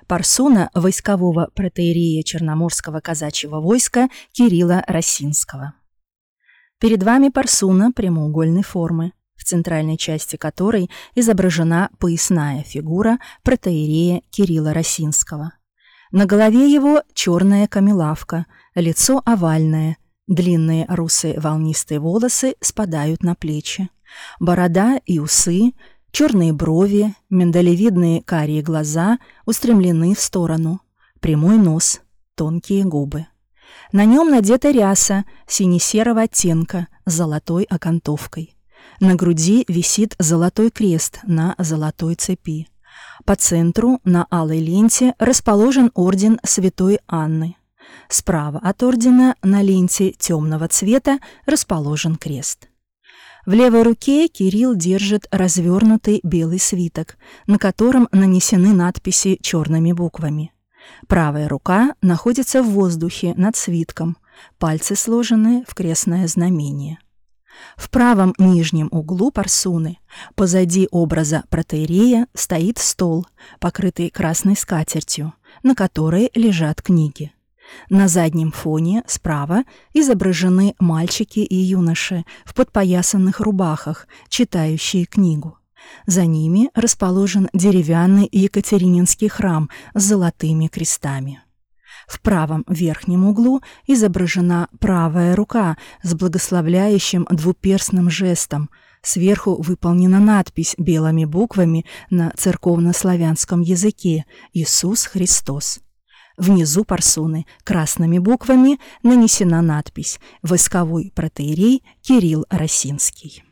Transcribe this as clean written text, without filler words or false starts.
парсуна войскового протоиерея Черноморского казачьего войска Кирилла Рассинского. Перед вами парсуна прямоугольной формы, в центральной части которой изображена поясная фигура протоиерея Кирилла Рассинского. На голове его черная камелавка, лицо овальное, длинные русые волнистые волосы спадают на плечи, борода и усы, черные брови, миндалевидные карие глаза устремлены в сторону, прямой нос, тонкие губы. На нем надета ряса сине-серого оттенка с золотой окантовкой. На груди висит золотой крест на золотой цепи. По центру на алой ленте расположен орден Святой Анны. Справа от ордена на ленте темного цвета расположен крест. В левой руке Кирилл держит развернутый белый свиток, на котором нанесены надписи черными буквами. Правая рука находится в воздухе над свитком, пальцы сложены в крестное знамение. В правом нижнем углу парсуны, позади образа протоиерея, стоит стол, покрытый красной скатертью, на которой лежат книги. На заднем фоне справа изображены мальчики и юноши в подпоясанных рубахах, читающие книгу. За ними расположен деревянный екатерининский храм с золотыми крестами. В правом верхнем углу изображена правая рука с благословляющим двуперстным жестом. Сверху выполнена надпись белыми буквами на церковно-славянском языке «Иисус Христос». Внизу парсуны красными буквами нанесена надпись «Войсковой протоиерей Кирилл Рассинский».